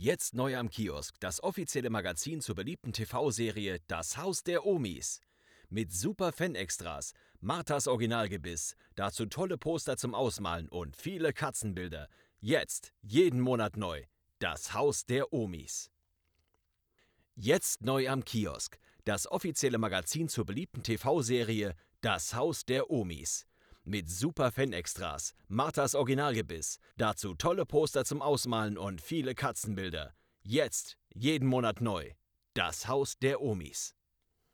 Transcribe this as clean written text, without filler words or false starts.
Jetzt neu am Kiosk, das offizielle Magazin zur beliebten TV-Serie Das Haus der Omis. Mit super Fan-Extras, Marthas Originalgebiss, dazu tolle Poster zum Ausmalen und viele Katzenbilder. Jetzt, jeden Monat neu. Das Haus der Omis. Jetzt neu am Kiosk, das offizielle Magazin zur beliebten TV-Serie Das Haus der Omis. Mit super Fan-Extras, Marthas Originalgebiss, dazu tolle Poster zum Ausmalen und viele Katzenbilder. Jetzt, jeden Monat neu. Das Haus der Omis.